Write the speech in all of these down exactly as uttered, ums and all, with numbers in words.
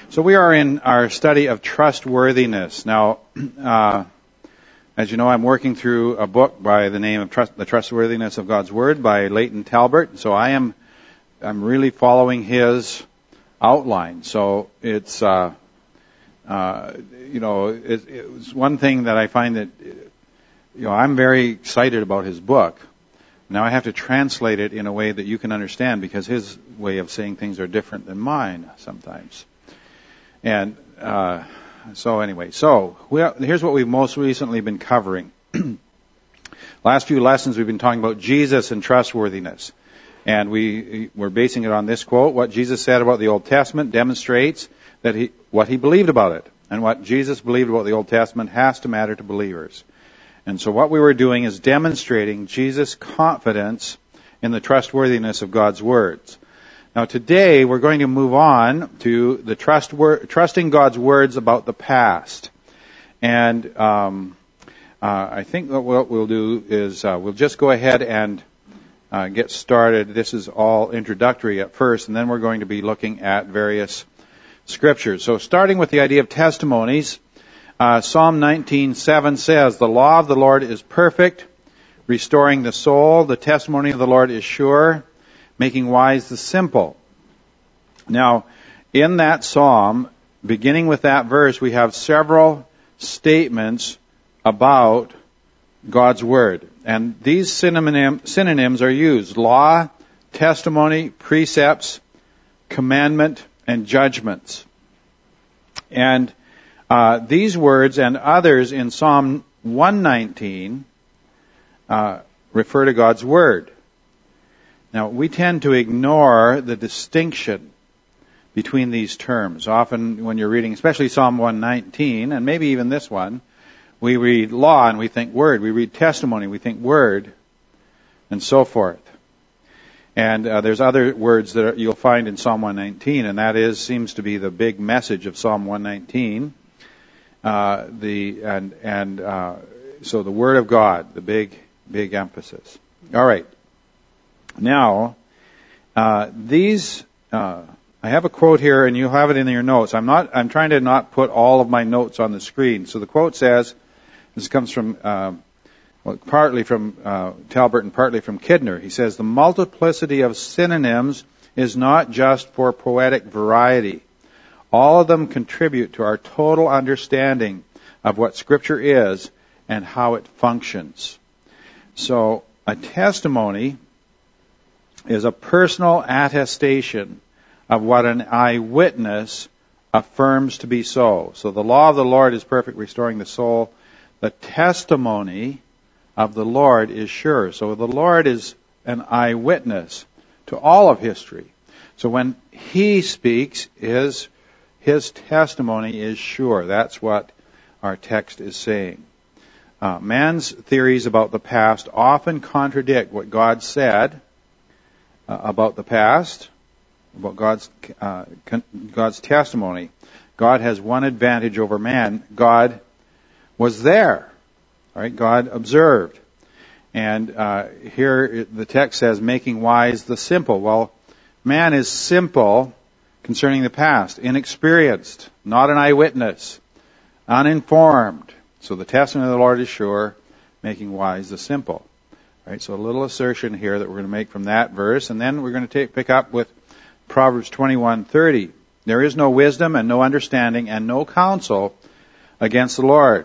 So we are in our study of trustworthiness. Now, uh, as you know, I'm working through a book by the name of Trust, The Trustworthiness of God's Word by Leighton Talbert. So I am, I'm really following his outline. So it's, uh, uh, you know, it, it's one thing that I find that, you know, I'm very excited about his book. Now I have to translate it in a way that you can understand because his way of saying things are different than mine sometimes. And uh, so anyway, so we are, here's what we've most recently been covering. Last few lessons we've been talking about Jesus and trustworthiness. And we, we're basing it on this quote. What Jesus said about the Old Testament demonstrates that he, what he believed about it. And what Jesus believed about the Old Testament has to matter to believers. And so what we were doing is demonstrating Jesus' confidence in the trustworthiness of God's words. Now today we're going to move on to the trust word, trusting God's words about the past. And um, uh, I think that what we'll do is uh, we'll just go ahead and uh, get started. This is all introductory at first, and then we're going to be looking at various scriptures. So starting with the idea of testimonies, uh, Psalm nineteen seven says, "The law of the Lord is perfect, restoring the soul. The testimony of the Lord is sure, making wise the simple." Now, in that psalm, beginning with that verse, we have several statements about God's Word. And these synonym, synonyms are used: law, testimony, precepts, commandment, and judgments. And uh, these words and others in Psalm one nineteen uh, refer to God's Word. Now, we tend to ignore the distinction between these terms. Often when you're reading, especially Psalm one nineteen, and maybe even this one, we read law and we think word. We read testimony, we think word, and so forth. And uh, there's other words that are, you'll find in Psalm one nineteen, and that is seems to be the big message of Psalm one nineteen. Uh, the and and uh, so the Word of God, the big big emphasis. All right. Now, uh, these, uh, I have a quote here, and you'll have it in your notes. I'm not, I'm trying to not put all of my notes on the screen. So the quote says, this comes from, uh, well, partly from uh, Talbert and partly from Kidner. He says, "The multiplicity of synonyms is not just for poetic variety. All of them contribute to our total understanding of what Scripture is and how it functions." So a testimony is a personal attestation of what an eyewitness affirms to be so. So the law of the Lord is perfect, restoring the soul. The testimony of the Lord is sure. So the Lord is an eyewitness to all of history. So when He speaks, His, His testimony is sure. That's what our text is saying. Uh, man's theories about the past often contradict what God said Uh, about the past, about God's uh, con- God's testimony. God has one advantage over man. God was there, all right? God observed, and uh, here the text says, "Making wise the simple." Well, man is simple concerning the past, inexperienced, not an eyewitness, uninformed. So the testimony of the Lord is sure, making wise the simple. Right, so a little assertion here that we're going to make from that verse, and then we're going to take, pick up with Proverbs twenty-one thirty. "There is no wisdom and no understanding and no counsel against the Lord."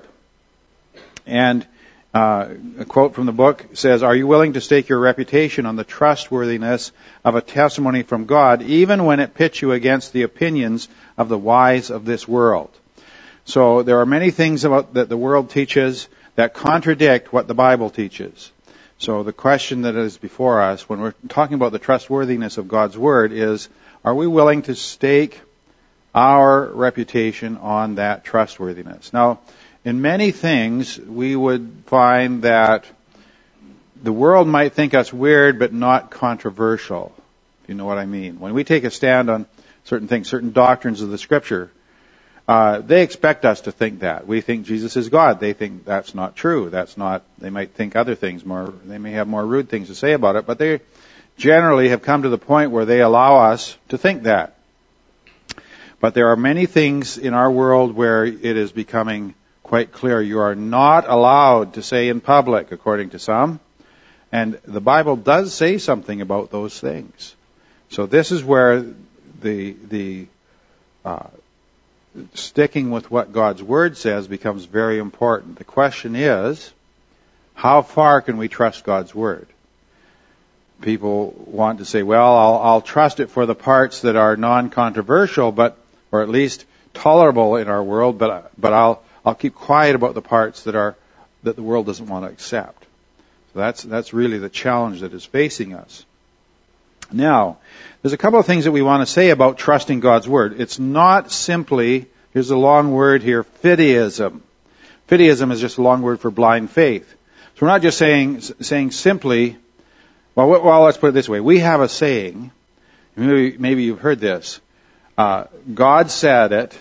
And uh, a quote from the book says, "Are you willing to stake your reputation on the trustworthiness of a testimony from God, even when it pits you against the opinions of the wise of this world?" So there are many things about that the world teaches that contradict what the Bible teaches. So the question that is before us when we're talking about the trustworthiness of God's Word is, are we willing to stake our reputation on that trustworthiness? Now, in many things, we would find that the world might think us weird but not controversial, if you know what I mean. When we take a stand on certain things, certain doctrines of the Scripture, Uh, they expect us to think that. We think Jesus is God. They think that's not true. That's not, they might think other things more, they may have more rude things to say about it, but they generally have come to the point where they allow us to think that. But there are many things in our world where it is becoming quite clear you are not allowed to say in public, according to some. And the Bible does say something about those things. So this is where the the uh, sticking with what God's Word says becomes very important. The question is, how far can we trust God's Word? People want to say, well, I'll, I'll trust it for the parts that are non-controversial, but or at least tolerable in our world, but but I'll I'll keep quiet about the parts that are that the world doesn't want to accept. So that's that's really the challenge that is facing us. Now, there's a couple of things that we want to say about trusting God's Word. It's not simply, here's a long word here, fideism. Fideism is just a long word for blind faith. So we're not just saying saying simply, well, well, let's put it this way. We have a saying, maybe, maybe you've heard this, uh, God said it,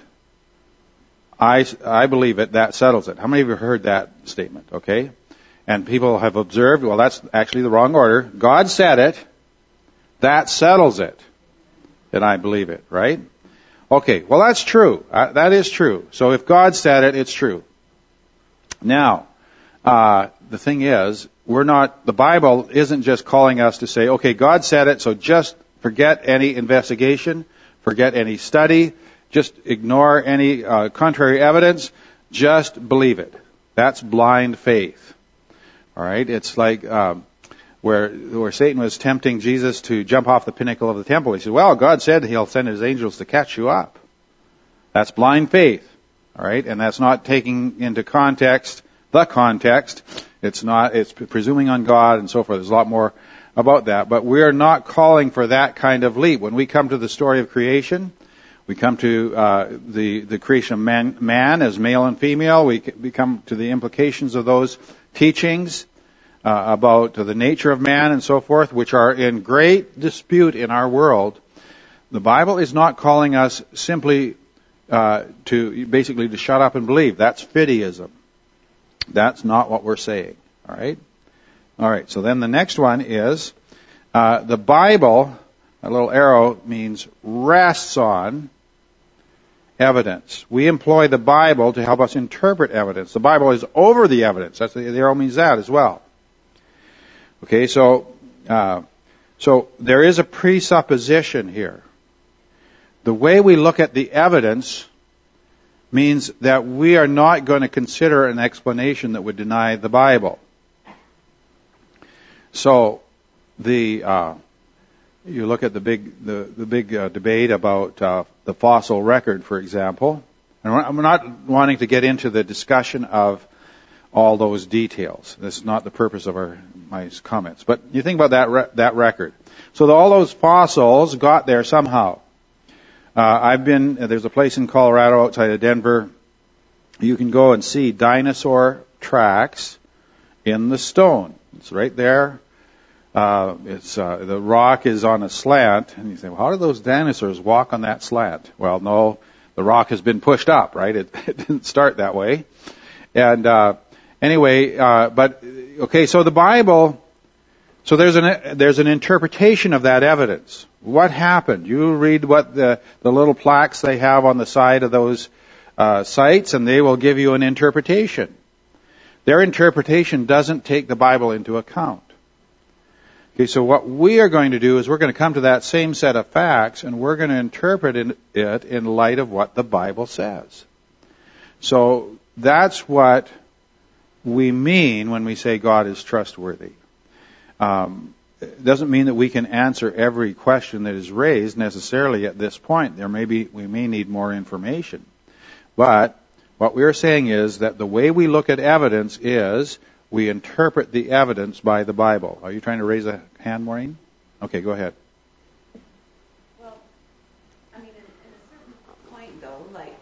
I, I believe it, that settles it. How many of you have heard that statement, okay? And people have observed, well, that's actually the wrong order. God said it, that settles it, and I believe it, right? Okay, well, that's true. Uh, that is true. So if God said it, it's true. Now, uh, the thing is, we're not, the Bible isn't just calling us to say, okay, God said it, so just forget any investigation, forget any study, just ignore any uh, contrary evidence, just believe it. That's blind faith. All right? It's like um, where where Satan was tempting Jesus to jump off the pinnacle of the temple. He said, well, God said he'll send his angels to catch you up. That's blind faith. All right? And that's not taking into context the context. It's not, it's presuming on God and so forth. There's a lot more about that. But we're not calling for that kind of leap. When we come to the story of creation, we come to uh, the, the creation of man, man as male and female. We, we come to the implications of those teachings uh, about the nature of man and so forth, which are in great dispute in our world. The Bible is not calling us simply uh, to, basically to shut up and believe. That's fideism. That's not what we're saying. All right? All right, so then the next one is uh, the Bible, a little arrow means rests on evidence. We employ the Bible to help us interpret evidence. The Bible is over the evidence. That's the, the arrow means that as well. Okay, so uh, so there is a presupposition here. The way we look at the evidence means that we are not going to consider an explanation that would deny the Bible. So the uh, you look at the big the the big uh, debate about uh, the fossil record, for example. And I'm not wanting to get into the discussion of all those details. This is not the purpose of our my comments. But you think about that re- that record. So the, all those fossils got there somehow. Uh, I've been, there's a place in Colorado outside of Denver. You can go and see dinosaur tracks in the stone. It's right there. Uh, it's, uh, the rock is on a slant. And you say, well, how do those dinosaurs walk on that slant? Well, no, the rock has been pushed up, right? It, it didn't start that way. And, uh, anyway, uh, but, okay, so the Bible, so there's an, there's an interpretation of that evidence. What happened? You read what the, the little plaques they have on the side of those uh, sites, and they will give you an interpretation. Their interpretation doesn't take the Bible into account. Okay, so what we are going to do is we're going to come to that same set of facts, and we're going to interpret it in light of what the Bible says. So that's what we mean when we say God is trustworthy. Um, It doesn't mean that we can answer every question that is raised necessarily at this point. There may be, we may need more information. But what we're saying is that the way we look at evidence is we interpret the evidence by the Bible. Are you trying to raise a hand, Maureen? Okay, go ahead. Well, I mean, in, in a certain point, though, like,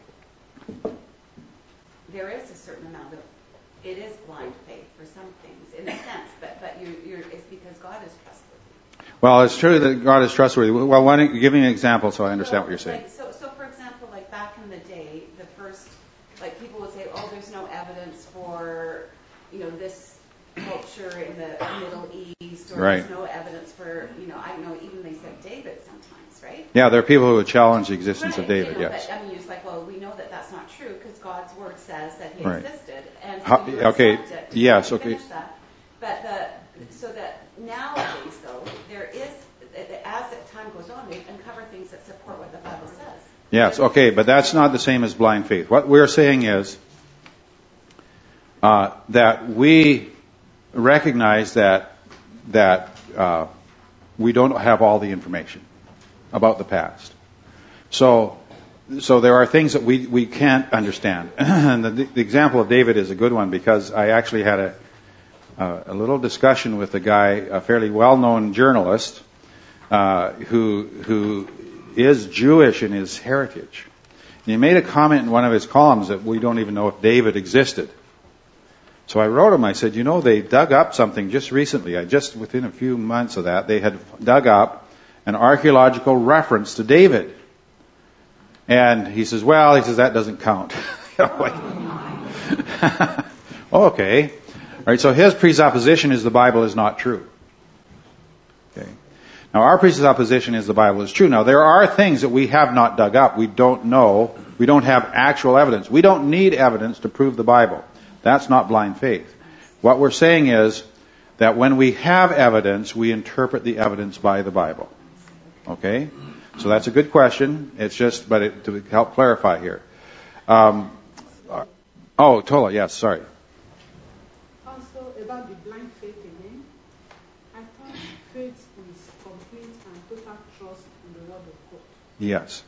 there is a certain amount of, it is blind faith for some things, in a sense, but, but you're, you're, it's because God is trustworthy. Well, it's true that God is trustworthy. Well, why don't you give me an example so I understand so, what you're saying? Like, so, so, for example, like back in the day, the first, like people would say, oh, there's no evidence for, you know, this culture in the Middle East, or Right. there's no evidence for, you know, I don't know, even they said David sometimes, right? Yeah, there are people who would challenge the existence Right, of David, you know, yes. But, I mean, it's like, well, we know that that's not true because God's word says that he Right. existed. And so How- you okay, accept it. yes, You okay. finish that. But the, so that nowadays, though, there is, as the time goes on, they uncover things that support what the Bible says. Yes, okay, but that's not the same as blind faith. What we're saying is uh, that we recognize that that uh, we don't have all the information about the past. So, so there are things that we, we can't understand. And the, the example of David is a good one because I actually had a a, a little discussion with a guy, a fairly well-known journalist, uh, who who is Jewish in his heritage. And he made a comment in one of his columns that we don't even know if David existed. So I wrote him, I said, you know, they dug up something just recently, I just within a few months of that, they had dug up an archaeological reference to David. And he says, well, he says, that doesn't count. Okay. All right, so his presupposition is the Bible is not true. Okay. Now, our presupposition is the Bible is true. Now, there are things that we have not dug up. We don't know. We don't have actual evidence. We don't need evidence to prove the Bible. That's not blind faith. What we're saying is that when we have evidence, we interpret the evidence by the Bible. Okay? So that's a good question. It's just, but it, to help clarify here. Um, oh, Tola, yes, sorry. Also, about the blind faith again, I thought faith is complete and total trust in the Word of God. Yes.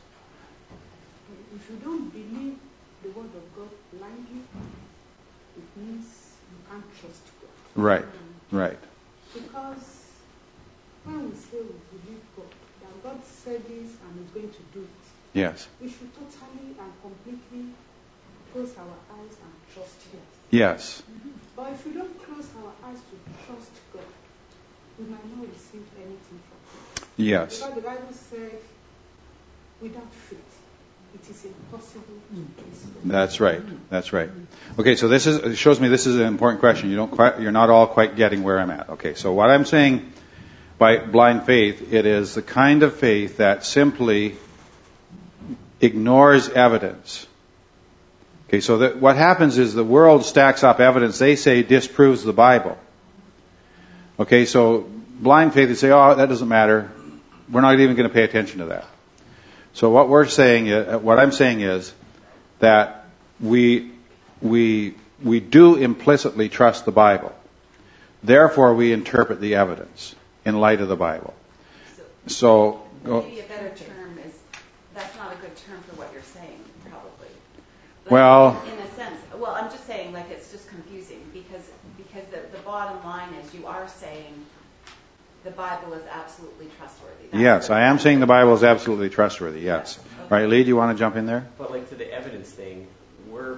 If you don't believe the Word of God blindly, it means you can't trust God. Right, Um, right. Because when we say we believe God, that God said this and is going to do it, Yes. we should totally and completely close our eyes and trust Him. Yes. But if we don't close our eyes to trust God, we might not receive anything from Him. Yes. Because the Bible said, without faith, it is impossible to please God. That's right. That's right. Okay, so this is it shows me this is an important question. You don't quite, you're not all quite getting where I'm at. Okay, so what I'm saying by blind faith, it is the kind of faith that simply ignores evidence. Okay, so that what happens is the world stacks up evidence they say disproves the Bible. Okay, so blind faith, they say, oh, that doesn't matter. We're not even going to pay attention to that. So what we're saying, what I'm saying is that we we we do implicitly trust the Bible. Therefore, we interpret the evidence in light of the Bible. So, Maybe a better term is, that's not a good term for what you're saying, probably. Like, well, in a sense, well, I'm just saying, like, it's just confusing because because the, the bottom line is you are saying the Bible is absolutely trustworthy. That's yes, what I am saying the Bible is absolutely trustworthy. Yes. Okay. Right, Lee, do you want to jump in there? But like to the evidence thing, we're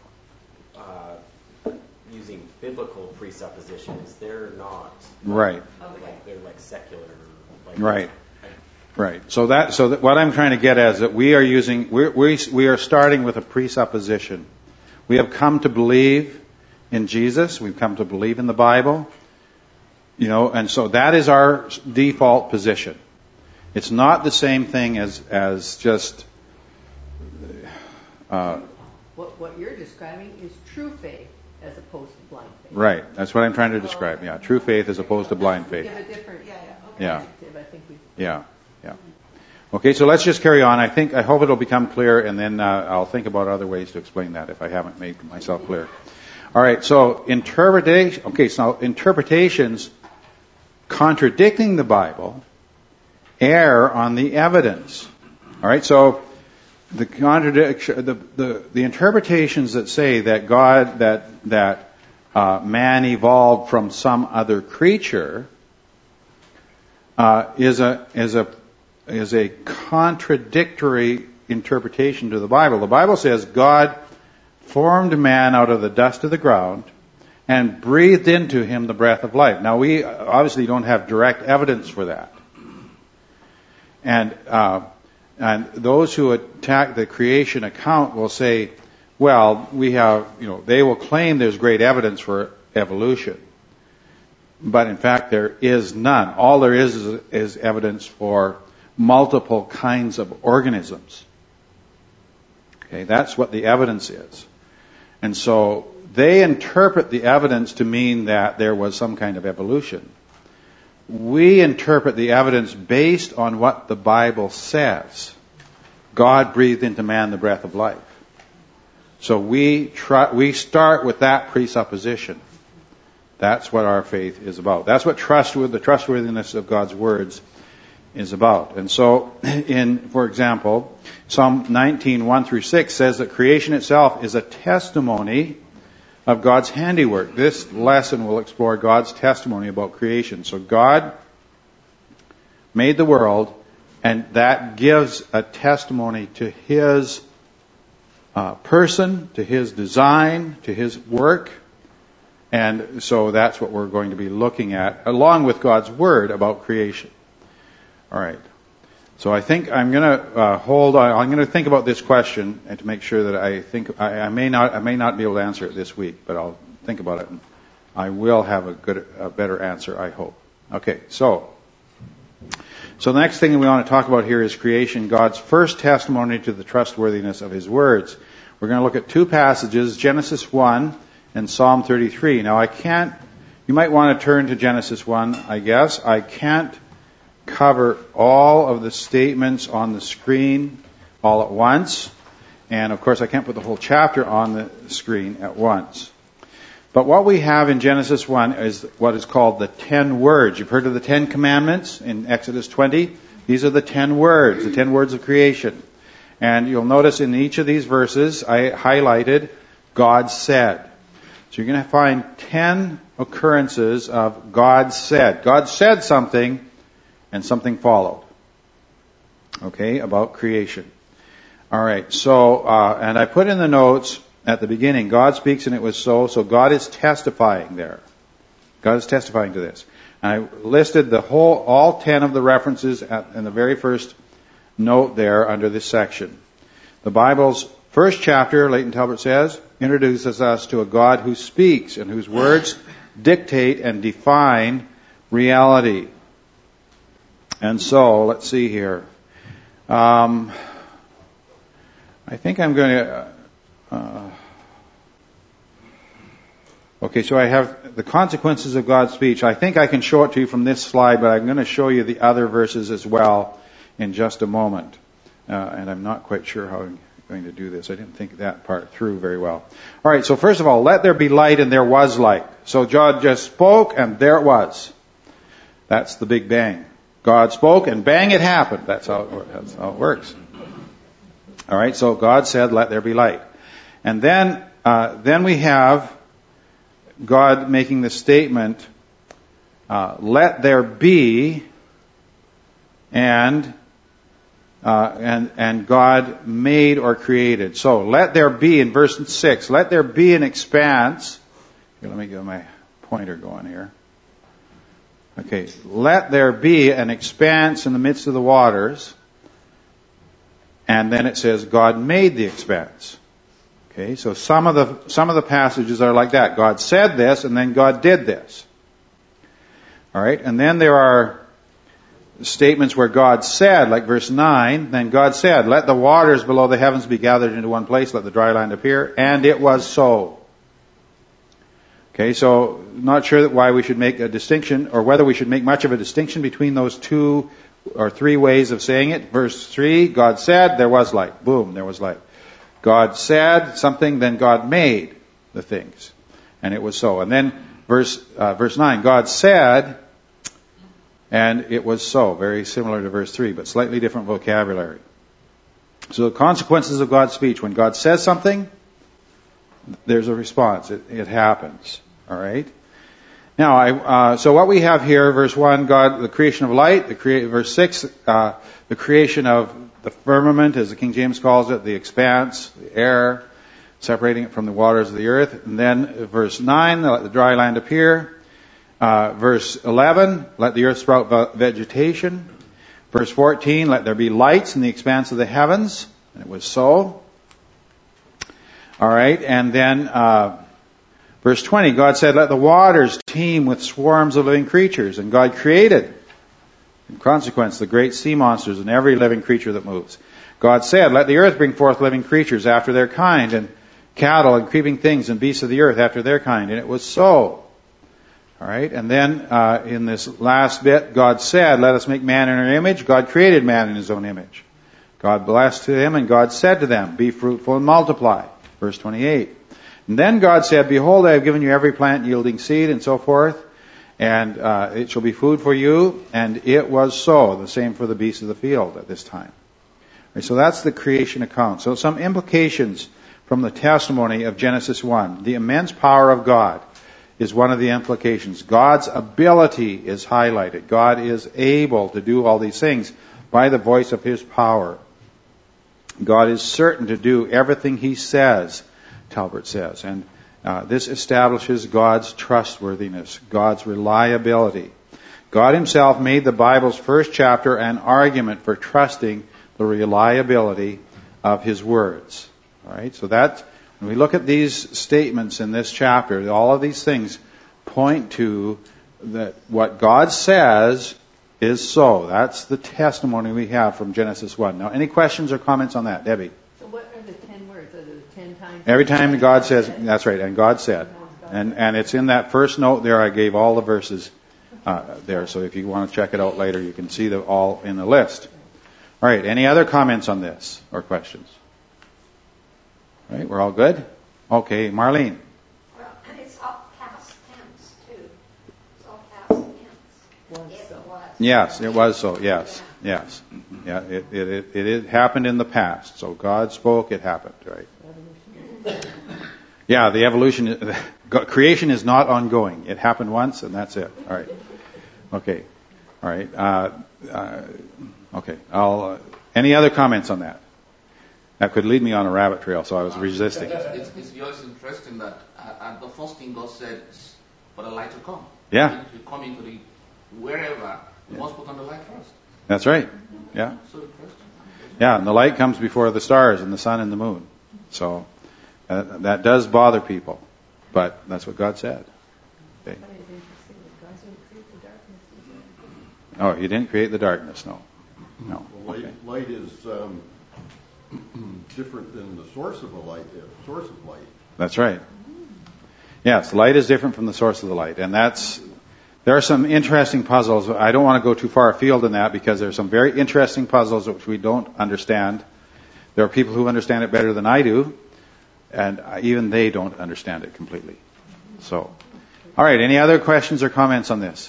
uh, using biblical presuppositions. They're not. Right. Okay. Like they're like secular. Like Right. Right. So that so that what I'm trying to get at is that we are using we we we are starting with a presupposition. We have come to believe in Jesus. We've come to believe in the Bible. You know, and so that is our default position. It's not the same thing as as just. Uh, What, what you're describing is true faith as opposed to blind faith. right. That's what I'm trying to describe. Yeah, true faith as opposed to blind faith. Give a different Yeah, yeah, okay. Yeah. perspective. I think we. Yeah. Yeah. Okay, so let's just carry on. I think I hope it'll become clear, and then uh, I'll think about other ways to explain that if I haven't made myself clear. All right. So interpretation. Okay. So interpretations contradicting the Bible err on the evidence. All right. So the contradiction, the the, the interpretations that say that God that that uh, man evolved from some other creature uh, is a is a is a contradictory interpretation to the Bible. The Bible says God formed man out of the dust of the ground and breathed into him the breath of life. Now, we obviously don't have direct evidence for that. And uh, and those who attack the creation account will say, well, we have, you know, they will claim there's great evidence for evolution. but in fact there is none. All there is is, is evidence for multiple kinds of organisms. Okay, that's what the evidence is. And so they interpret the evidence to mean that there was some kind of evolution. We interpret the evidence based on what the Bible says. God breathed into man the breath of life. So we try, we start with that presupposition. That's what our faith is about. That's what trust with the trustworthiness of God's words is about. And so, in, for example, Psalm nineteen, one through six says that creation itself is a testimony of God's handiwork. This lesson will explore God's testimony about creation. So God made the world, and that gives a testimony to His uh, person, to His design, to His work. And so that's what we're going to be looking at, along with God's Word about creation. All right. So I think I'm going to uh, hold on. I'm going to think about this question and to make sure that I think I, I may not I may not be able to answer it this week, but I'll think about it and I will have a good a better answer, I hope. Okay. So so the next thing we want to talk about here is creation, God's first testimony to the trustworthiness of His words. We're going to look at two passages, Genesis one and Psalm thirty-three. Now I can't. You might want to turn to Genesis one, I guess. I can't cover all of the statements on the screen all at once. And of course I can't put the whole chapter on the screen at once. But what we have in Genesis one is what is called the ten words. You've heard of the Ten Commandments in Exodus twenty? These are the ten words, the ten words of creation. And you'll notice in each of these verses I highlighted God said. So you're going to find ten occurrences of God said. God said something, and something followed. Okay, about creation. All right, so, uh, and I put in the notes at the beginning, God speaks and it was so, so God is testifying there. God is testifying to this. And I listed the whole, all ten of the references at, in the very first note there under this section. The Bible's first chapter, Leighton Talbert says, introduces us to a God who speaks and whose words dictate and define reality. And so, let's see here. Um, I think I'm going to... Uh, okay, so I have the consequences of God's speech. I think I can show it to you from this slide, but I'm going to show you the other verses as well in just a moment. Uh, and I'm not quite sure how I'm going to do this. I didn't think that part through very well. All right, so first of all, let there be light, and there was light. So God just spoke, and there it was. That's the Big Bang. God spoke, and bang, it happened. That's how it, that's how it works. All right, so God said, let there be light. And then, uh, then we have God making the statement, uh, let there be, and, uh, and, and God made or created. So, let there be, in verse six, let there be an expanse. Here, let me get my pointer going here. Okay, let there be an expanse in the midst of the waters. And then it says God made the expanse. Okay, so some of the some of the passages are like that. God said this, and then God did this. All right, and then there are statements where God said, like verse nine, then God said, let the waters below the heavens be gathered into one place, let the dry land appear, and it was so. Okay, so not sure that why we should make a distinction, or whether we should make much of a distinction between those two or three ways of saying it. Verse three, God said, there was light. Boom, there was light. God said something, then God made the things. And it was so. And then verse uh, verse nine, God said, and it was so. Very similar to verse three, but slightly different vocabulary. So the consequences of God's speech. When God says something, there's a response. It, it happens. All right? Now, I, uh, so what we have here, verse one, God, the creation of light. The crea- verse six, uh, the creation of the firmament, as the King James calls it, the expanse, the air, separating it from the waters of the earth. And then verse nine, let the dry land appear. Uh, verse eleven, let the earth sprout vegetation. Verse fourteen, let there be lights in the expanse of the heavens. And it was so. All right, and then uh, Verse twenty, God said, let the waters teem with swarms of living creatures. And God created, in consequence, the great sea monsters and every living creature that moves. God said, let the earth bring forth living creatures after their kind, and cattle and creeping things and beasts of the earth after their kind. And it was so. All right. And then uh, in this last bit, God said, let us make man in our image. God created man in his own image. God blessed him, and God said to them, be fruitful and multiply. Verse twenty-eight. And then God said, behold, I have given you every plant yielding seed, and so forth, and uh, it shall be food for you. And it was so. The same for the beasts of the field at this time. Right, so that's the creation account. So some implications from the testimony of Genesis one. The immense power of God is one of the implications. God's ability is highlighted. God is able to do all these things by the voice of His power. God is certain to do everything He says, Talbert says. And uh, this establishes God's trustworthiness, God's reliability. God Himself made the Bible's first chapter an argument for trusting the reliability of His words. All right, so that when we look at these statements in this chapter, all of these things point to that what God says is so. That's the testimony we have from Genesis one. Now, any questions or comments on that, Debbie? So what are the ten words? Are there ten times? Every time God says, that's right, and God said. And and it's in that first note there, I gave all the verses uh, there. So if you want to check it out later, you can see them all in the list. All right, any other comments on this or questions? All right, we're all good? Okay, Marlene. Well, and it's all past tense, too. It's all past tense. It was. Yes, it was so. Yes, yes. Yeah, it, it, it, it happened in the past. So God spoke, it happened, right? Yeah, the evolution, creation is not ongoing. It happened once and that's it. All right. Okay. All right. Uh, uh, okay. I'll, uh, any other comments on that? That could lead me on a rabbit trail, so I was resisting. It's, it's, it's just interesting that uh, the first thing God said is for the light to come. Yeah. To come into the, wherever, you must put on the light first. That's right. Yeah. So interesting. Yeah, and the light comes before the stars and the sun and the moon. So uh, that does bother people, but that's what God said. Okay. Oh, He didn't create the darkness, no. No. Well, light, Okay. light is um, different than the source of the light. The source of light. That's right. Yes, light is different from the source of the light, and that's. There are some interesting puzzles. I don't want to go too far afield in that because there are some very interesting puzzles which we don't understand. There are people who understand it better than I do, and even they don't understand it completely. So, all right. Any other questions or comments on this?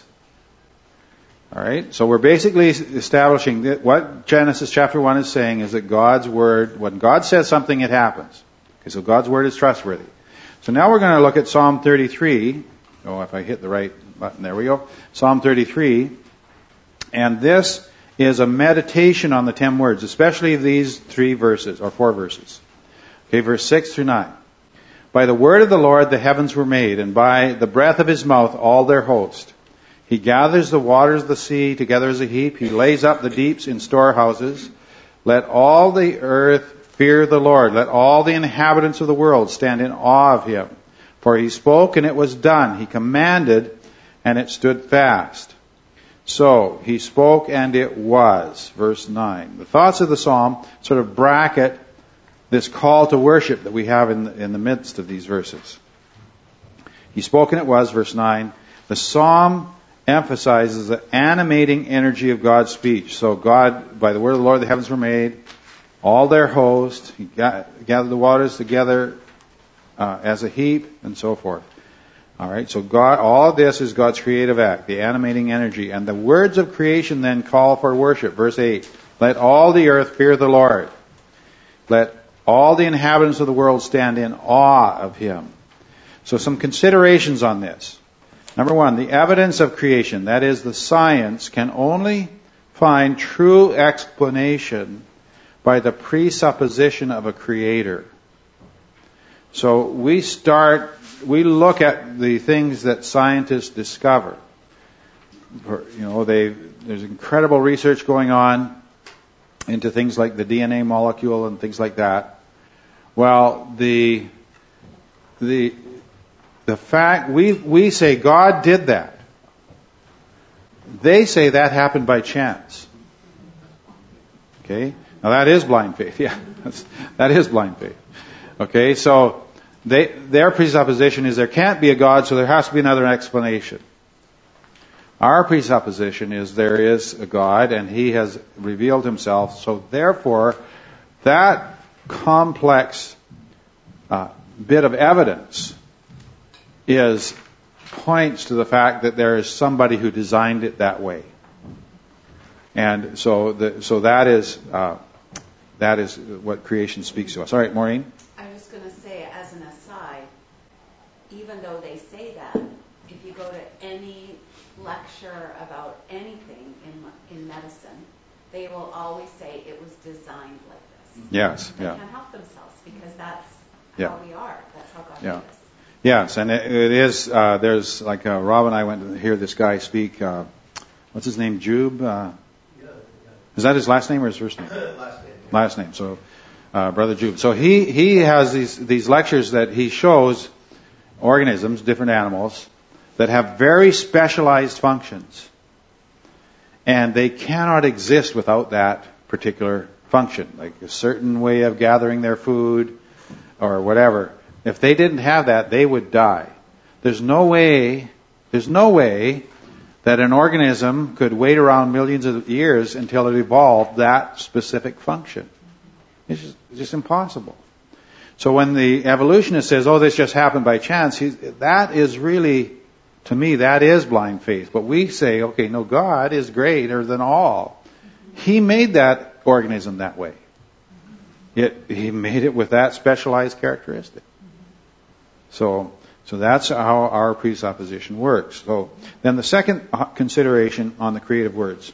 All right. So we're basically establishing that what Genesis chapter one is saying is that God's word, when God says something, it happens. Okay. So God's word is trustworthy. So now we're going to look at Psalm thirty-three. Oh, if I hit the right button, there we go. Psalm thirty-three. And this is a meditation on the ten words, especially these three verses, or four verses. Okay, verse six through nine. By the word of the Lord the heavens were made, and by the breath of His mouth all their host. He gathers the waters of the sea together as a heap. He lays up the deeps in storehouses. Let all the earth fear the Lord. Let all the inhabitants of the world stand in awe of Him. For He spoke and it was done. He commanded and it stood fast. So, He spoke and it was. Verse nine. The thoughts of the psalm sort of bracket this call to worship that we have in the, in the midst of these verses. He spoke and it was, verse nine. The psalm emphasizes the animating energy of God's speech. So God, by the word of the Lord, the heavens were made, all their host, He gathered the waters together uh, as a heap, and so forth. All right, so God, all of this is God's creative act, the animating energy. And the words of creation then call for worship. Verse eight, let all the earth fear the Lord. Let all the inhabitants of the world stand in awe of Him. So some considerations on this. Number one, the evidence of creation, that is, the science, can only find true explanation by the presupposition of a creator. So we start, we look at the things that scientists discover. You know, they, there's incredible research going on into things like the D N A molecule and things like that. Well, the, the, the fact, we, we say God did that. They say that happened by chance. Okay? Now that is blind faith. Yeah, that's, that is blind faith. Okay, so they, their presupposition is there can't be a God, so there has to be another explanation. Our presupposition is there is a God, and He has revealed Himself, so therefore, that complex uh, bit of evidence is points to the fact that there is somebody who designed it that way. And so the, so that is uh, that is what creation speaks to us. All right, Maureen? I was going to say, as an aside, even though they say that, if you go to any lecture about anything in in medicine, they will always say it was designed like this. Yes, they yeah. can't help themselves because that's yeah. how we are. That's how God yeah. made us. Yes, and it, it is, uh, there's like uh, Rob and I went to hear this guy speak, uh, what's his name, Jube? Uh, yeah, yeah. Is that his last name or his first name? Last name. Yeah. Last name, so uh, Brother Jube. So he, he has these, these lectures that he shows organisms, different animals, that have very specialized functions. And they cannot exist without that particular function, like a certain way of gathering their food or whatever. If they didn't have that, they would die. There's no way, there's no way that an organism could wait around millions of years until it evolved that specific function. It's just, it's just impossible. So when the evolutionist says, oh, this just happened by chance, he's, that is really, to me, that is blind faith. But we say, okay, no, God is greater than all. He made that organism that way. It, he made it with that specialized characteristic. So, so that's how our presupposition works. So then the second consideration on the creative words.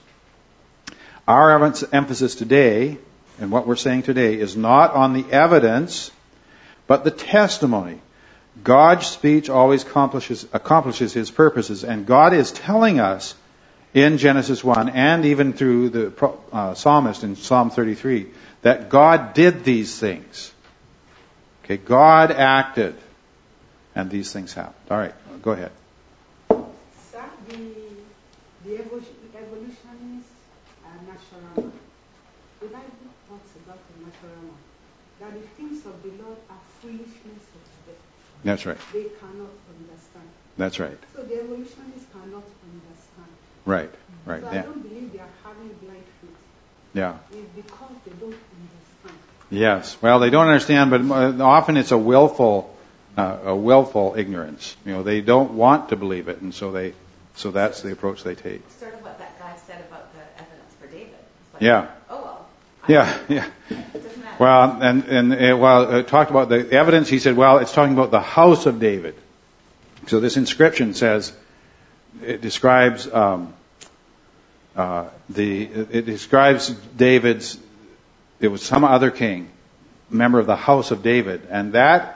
Our emphasis today, and what we're saying today, is not on the evidence, but the testimony. God's speech always accomplishes, accomplishes His purposes, and God is telling us in Genesis one, and even through the uh, psalmist in Psalm thirty-three, that God did these things. Okay, God acted. And these things happened. All right, go ahead. Sir, the, the evolutionists are natural man. The Bible talks about the natural man. That the things of the Lord are foolishness of them. That's right. They cannot understand. That's right. So the evolutionists cannot understand. Right, right. So yeah. I don't believe they are having blind faith. Yeah. It's because they don't understand. Yes. Well, they don't understand, but often it's a willful Uh, a willful ignorance. You know, they don't want to believe it, and so they, so that's the approach they take. Sort of what that guy said about the evidence for David. It's like, Yeah. oh well. Yeah, yeah. It doesn't matter. Well, and and it, well, it talked about the evidence. He said, well, it's talking about the house of David. So this inscription says, it describes um, uh, the, it describes David's. It was some other king, member of the house of David, and that.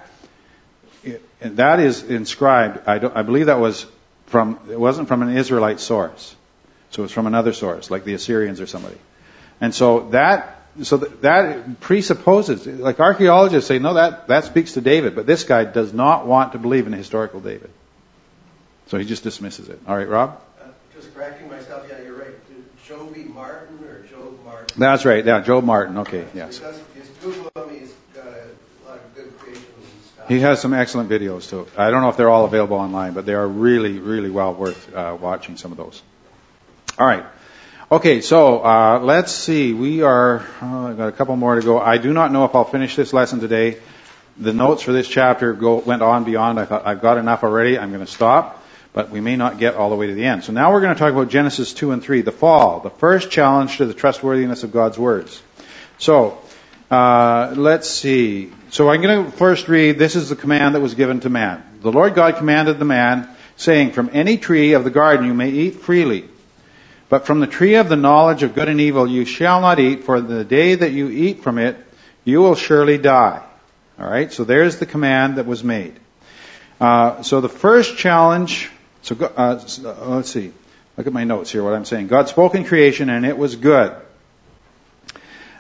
And that is inscribed, I, don't, I believe that was from, it wasn't from an Israelite source. So it was from another source, like the Assyrians or somebody. And so that, so that, that presupposes, like archaeologists say, no, that, that speaks to David, but this guy does not want to believe in historical David. So he just dismisses it. All right, Rob? Uh, just correcting myself, yeah, you're right. Joby Martin or Job Martin? That's right, yeah, Job Martin, okay, yes. Because if you Google him, he's got a lot of good creations. He has some excellent videos too. I don't know if they're all available online, but they are really, really well worth uh, watching some of those. All right. Okay, so uh, let's see. We are, uh, I've got a couple more to go. I do not know if I'll finish this lesson today. The notes for this chapter go, went on beyond. I thought I've got enough already. I'm going to stop, but we may not get all the way to the end. So now we're going to talk about Genesis two and three, the fall, the first challenge to the trustworthiness of God's words. So, uh, let's see. So I'm going to first read, this is the command that was given to man. The Lord God commanded the man, saying, from any tree of the garden you may eat freely. But from the tree of the knowledge of good and evil you shall not eat, for the day that you eat from it, you will surely die. All right, so there's the command that was made. Uh, so the first challenge, so uh, let's see. Look at my notes here, what I'm saying. God spoke in creation and it was good.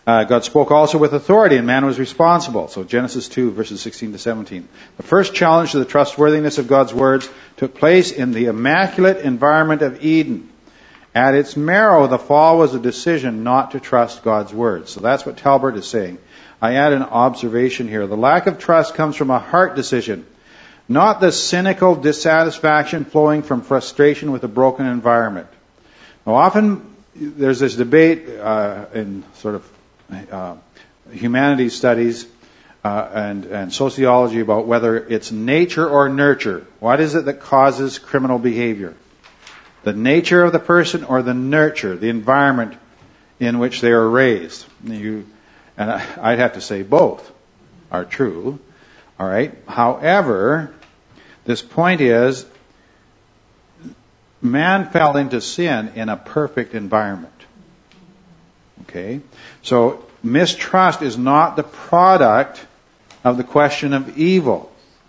Uh, God spoke also with authority, and man was responsible. So Genesis two, verses sixteen to seventeen. The first challenge to the trustworthiness of God's words took place in the immaculate environment of Eden. At its marrow, the fall was a decision not to trust God's words. So that's what Talbert is saying. I add an observation here. The lack of trust comes from a heart decision, not the cynical dissatisfaction flowing from frustration with a broken environment. Now, often there's this debate uh, in sort of uh, humanities studies uh, and, and sociology about whether it's nature or nurture. What is it that causes criminal behavior? The nature of the person or the nurture, the environment in which they are raised? You, and I'd have to say both are true. All right. However, this point is, man fell into sin in a perfect environment. Okay? So, mistrust is not the product of the question of evil.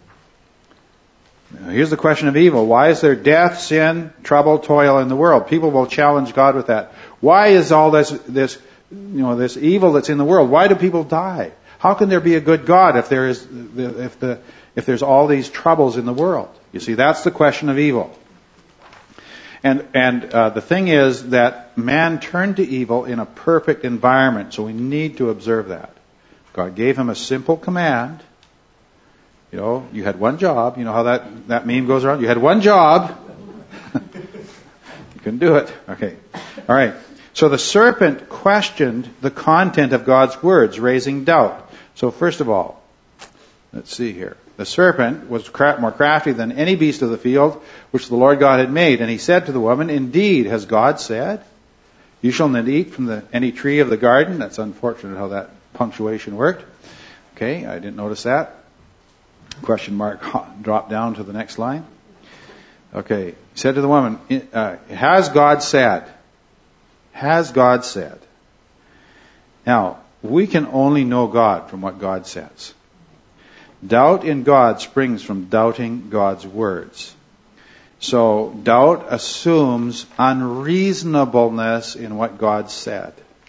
Now, here's the question of evil. Why is there death, sin, trouble, toil in the world? People will challenge God with that. Why is all this, this, you know, this evil that's in the world? Why do people die? How can there be a good God if there is, if the, if there's all these troubles in the world? You see, that's the question of evil. And, and uh, the thing is that man turned to evil in a perfect environment, so we need to observe that. God gave him a simple command. You know, you had one job. You know how that, that meme goes around? You had one job. You couldn't do it. Okay. All right. So the serpent questioned the content of God's words, raising doubt. So first of all, let's see here. The serpent was more crafty than any beast of the field which the Lord God had made. And he said to the woman, "Indeed, has God said, you shall not eat from the, any tree of the garden?" That's unfortunate how that punctuation worked. Okay, I didn't notice that. Question mark drop down to the next line. Okay, he said to the woman, uh, "Has God said?" Has God said? Now, we can only know God from what God says. Doubt in God springs from doubting God's words. So, doubt assumes unreasonableness in what God said.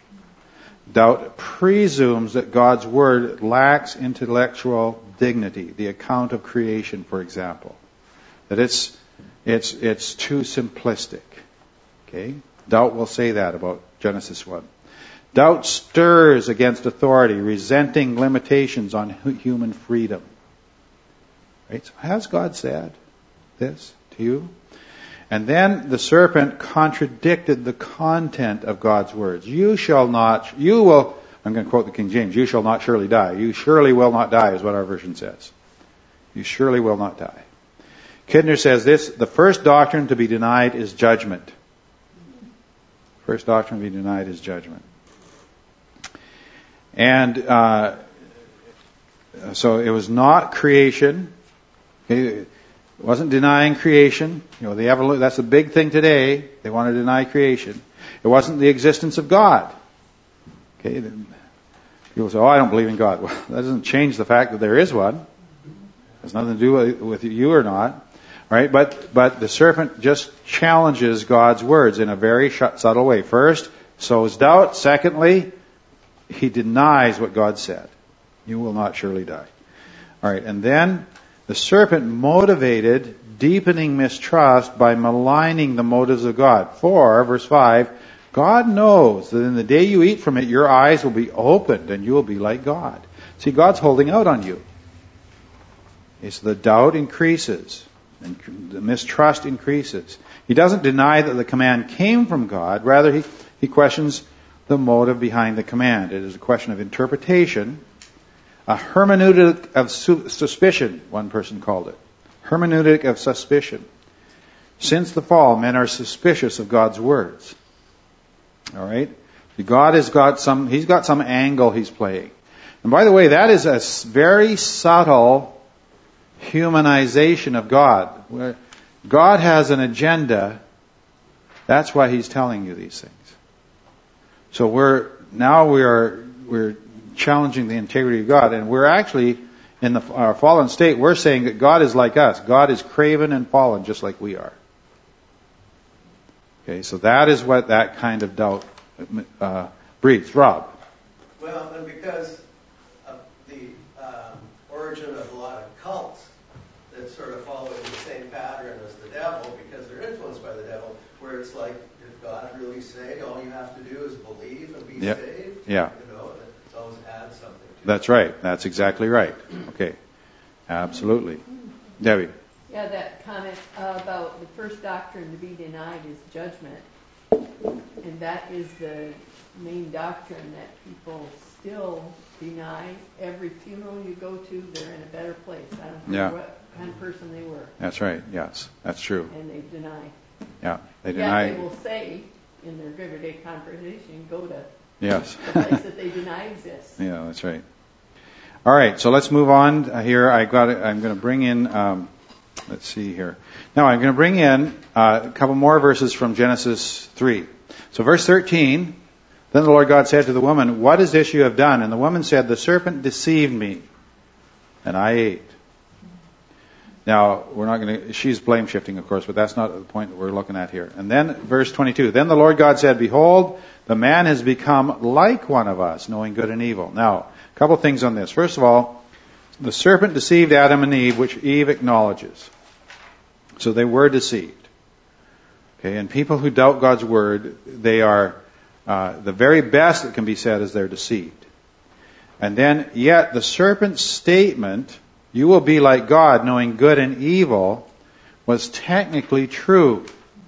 Doubt presumes that God's word lacks intellectual dignity. The account of creation, for example. That it's, it's, it's too simplistic. Okay? Doubt will say that about Genesis one. Doubt stirs against authority, resenting limitations on human freedom. Right? So has God said this to you? And then the serpent contradicted the content of God's words. You shall not, you will, I'm going to quote the King James, you shall not surely die. You surely will not die is what our version says. You surely will not die. Kidner says this, the first doctrine to be denied is judgment. First doctrine to be denied is judgment. And uh, so it was not creation. It wasn't denying creation. You know, the evolu- that's a big thing today. They want to deny creation. It wasn't the existence of God. Okay, people say, "Oh, I don't believe in God." Well, that doesn't change the fact that there is one. It has nothing to do with, with you or not, right? But but the serpent just challenges God's words in a very subtle way. First, sows doubt. Secondly, he denies what God said. You will not surely die. All right, and then the serpent motivated deepening mistrust by maligning the motives of God. For, verse five, God knows that in the day you eat from it, your eyes will be opened and you will be like God. See, God's holding out on you. Okay, so the doubt increases and the mistrust increases. He doesn't deny that the command came from God. Rather, he, he questions the motive behind the command. It is a question of interpretation. A hermeneutic of su- suspicion, one person called it. Hermeneutic of suspicion. Since the fall, men are suspicious of God's words. All right? God has got some, he's got some angle he's playing. And by the way, that is a very subtle humanization of God. Where God has an agenda. That's why he's telling you these things. So we're, now we are, we're challenging the integrity of God, and we're actually, in the, our fallen state, we're saying that God is like us. God is craven and fallen just like we are. Okay, so that is what that kind of doubt uh, breeds. Rob? Well, Well, and because of the um, origin of a lot of cults that sort of follow the same pattern as the devil, because they're influenced by the devil, where it's like, did God really say all you have to do is believe and be Yep. saved? Yeah. You know, and it always adds something to That's it. right. That's exactly right. Okay. Absolutely. Debbie. Yeah, that comment uh, about the first doctrine to be denied is judgment. And that is the main doctrine that people still deny. Every funeral you go to, they're in a better place. I don't care Yeah. what kind of person they were. That's right. Yes. That's true. And they deny. Yeah. They Yet deny. they will say in their everyday conversation, go to Yes. the place that they deny exists. Yeah, that's right. All right, so let's move on uh, here. I got. I'm going to bring in. Um, let's see here. Now I'm going to bring in uh, a couple more verses from Genesis three. So verse thirteen. Then the Lord God said to the woman, "What is this you have done?" And the woman said, "The serpent deceived me, and I ate." Now we're not going to. She's blame shifting, of course, but that's not the point that we're looking at here. And then verse twenty-two. Then the Lord God said, "Behold, the man has become like one of us, knowing good and evil." Now, a couple things on this. First of all, the serpent deceived Adam and Eve, which Eve acknowledges. So they were deceived. Okay, and people who doubt God's word, they are, uh, the very best that can be said is they're deceived. And then, yet, the serpent's statement, "You will be like God, knowing good and evil," was technically true.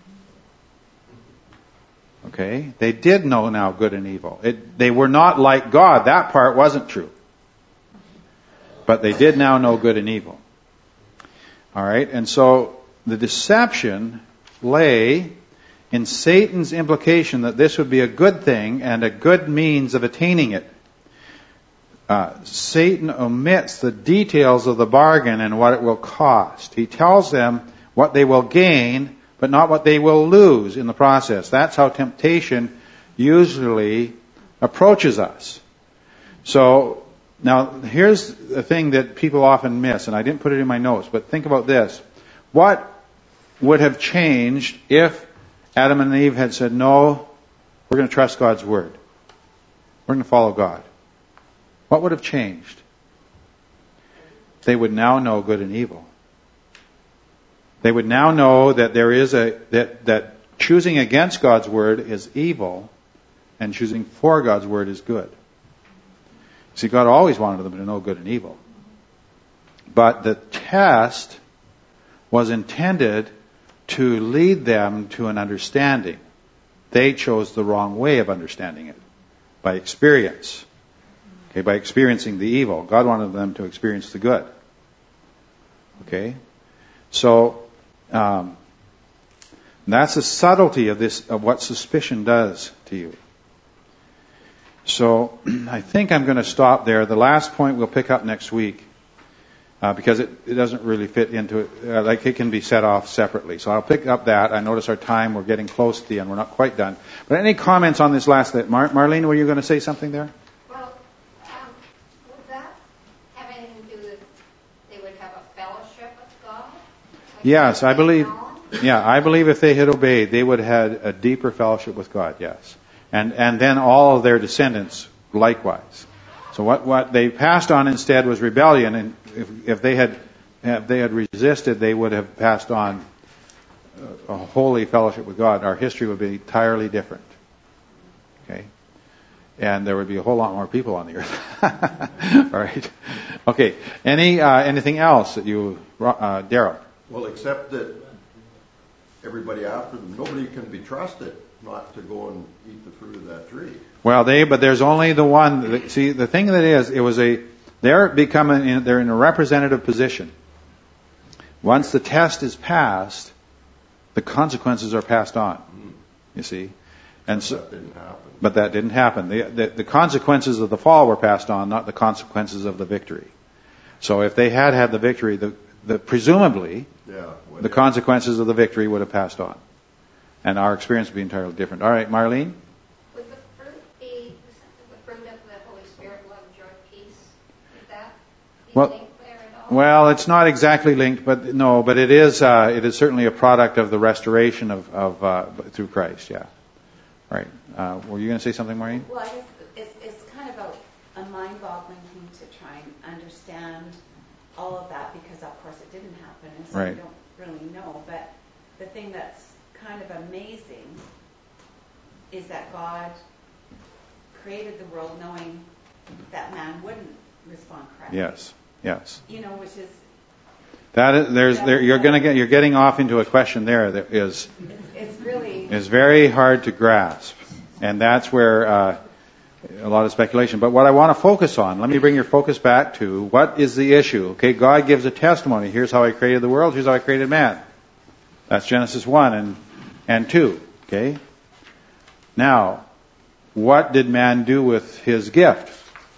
Okay? They did know now good and evil. It, they were not like God. That part wasn't true. But they did now know good and evil. Alright? And so the deception lay in Satan's implication that this would be a good thing and a good means of attaining it. Uh, Satan omits the details of the bargain and what it will cost. He tells them what they will gain, but not what they will lose in the process. That's how temptation usually approaches us. So, now here's the thing that people often miss, and I didn't put it in my notes, but think about this. What would have changed if Adam and Eve had said, "No, we're going to trust God's word. We're going to follow God"? What would have changed? They would now know good and evil. They would now know that there is a that that choosing against God's word is evil, and choosing for God's word is good. See, God always wanted them to know good and evil. But the test was intended to lead them to an understanding. They chose the wrong way of understanding it, by experience. Okay, by experiencing the evil. God wanted them to experience the good. Okay? So, um, that's the subtlety of this, of what suspicion does to you. So, I think I'm going to stop there. The last point we'll pick up next week, uh, because it, it doesn't really fit into it. Uh, like it can be set off separately. So I'll pick up that. I notice our time, we're getting close to the end. We're not quite done. But any comments on this last bit? Mar- Marlene, were you going to say something there? Well, um, would that have anything to do with they would have a fellowship with God? Like Yes, I they believe. know? Yeah, I believe if they had obeyed, they would have had a deeper fellowship with God. Yes, and and then all of their descendants likewise. So what what they passed on instead was rebellion, and if if they had if they had resisted, they would have passed on a holy fellowship with God. Our history would be entirely different. Okay, and there would be a whole lot more people on the earth. All right. Okay. Any uh, anything else that you, uh, Daryl? Well, except that everybody after them, nobody can be trusted not to go and eat the fruit of that tree. Well, they, but there's only the one. That, see, the thing that is, it was a, they're becoming, they're in a representative position. Once the test is passed, the consequences are passed on. You see, and so, that didn't happen. But that didn't happen. The, the, the consequences of the fall were passed on, not the consequences of the victory. So if they had had the victory, the, the presumably, Yeah. well, the yeah. consequences of the victory would have passed on. And our experience would be entirely different. All right, Marlene? Would the fruit be the fruit of the Holy Spirit, love, joy, peace? Would that be Well- linked there at all? Well, it's not exactly linked, but no, but it is, uh, it is certainly a product of the restoration of, of uh, through Christ, yeah. Right. Uh, were you going to say something, Maureen? Well, I guess it's, it's kind of a mind-boggling thing to try and understand all of that, because of course it didn't happen, and so Right. we don't really know. But the thing that's kind of amazing is that God created the world knowing that man wouldn't respond correctly. Yes. Yes. You know, which is That is, there's, there, you're going to get, you're getting off into a question there that is, it's, it's really is very hard to grasp. And that's where, uh, a lot of speculation. But what I want to focus on, let me bring your focus back to what is the issue. Okay, God gives a testimony. Here's how I created the world. Here's how I created man. That's Genesis one and, and two. Okay. Now, what did man do with his gift?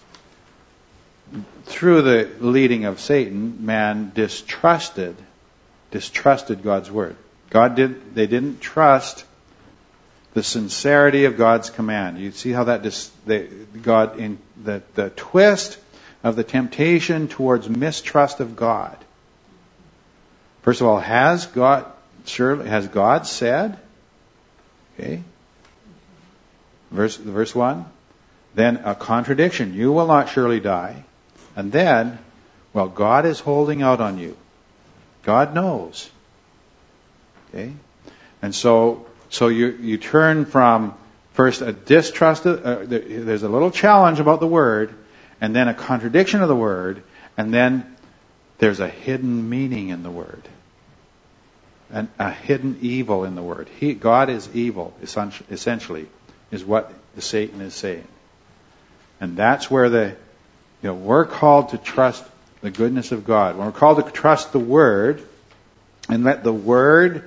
Through the leading of Satan, man distrusted, distrusted God's word. God did, they didn't trust the sincerity of God's command. You see how that dis, they, God in the the twist of the temptation towards mistrust of God. First of all, has God surely has God said? Okay. Verse verse one. Then a contradiction. You will not surely die. And then, well, God is holding out on you. God knows. Okay? And so, so you, you turn from first a distrust, of, uh, there's a little challenge about the word, and then a contradiction of the word, and then there's a hidden meaning in the word. And a hidden evil in the word. He, God is evil, essentially, is what the Satan is saying. And that's where the You know, we're called to trust the goodness of God. When we're called to trust the Word and let the Word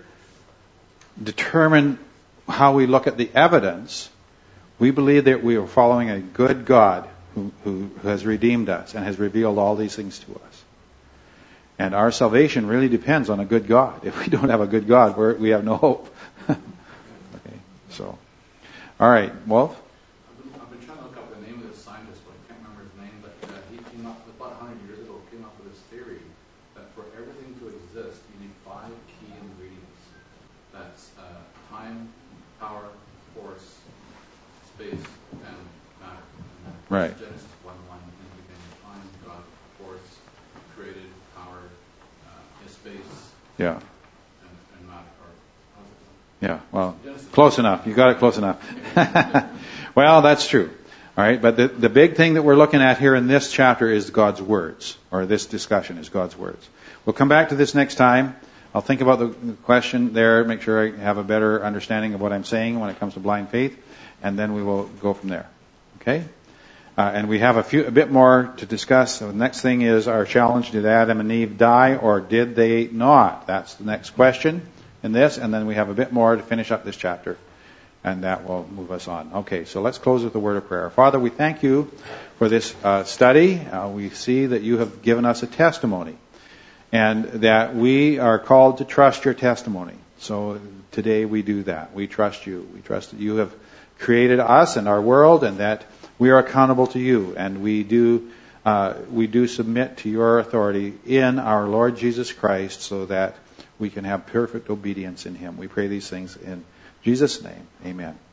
determine how we look at the evidence, we believe that we are following a good God who, who, who has redeemed us and has revealed all these things to us. And our salvation really depends on a good God. If we don't have a good God, we're, we have no hope. Okay, so, all right, Wolf? I've been trying to look up the name of this scientist, but I can't remember his name. But uh, he came up about one hundred years ago. Came up with this theory that for everything to exist, you need five key ingredients. That's uh, time, power, force, space, and matter. And Right. Genesis one one. In the beginning, time, God, force, created, power, uh, space, Yeah. and, and matter. Or, how's it called? Yeah, well, close enough. You got it close enough. Well, that's true. All right, but the, the big thing that we're looking at here in this chapter is God's words, or this discussion is God's words. We'll come back to this next time. I'll think about the question there, make sure I have a better understanding of what I'm saying when it comes to blind faith, and then we will go from there. Okay? Uh, and we have a few, a bit more to discuss. So the next thing is our challenge: did Adam and Eve die, or did they not? That's the next question in this, and then we have a bit more to finish up this chapter, and that will move us on. Okay, so let's close with a word of prayer. Father, we thank you for this uh, study. Uh, we see that you have given us a testimony, and that we are called to trust your testimony. So today we do that. We trust you. We trust that you have created us and our world, and that we are accountable to you, and we do uh, we do submit to your authority in our Lord Jesus Christ, so that we can have perfect obedience in him. We pray these things in Jesus' name. Amen.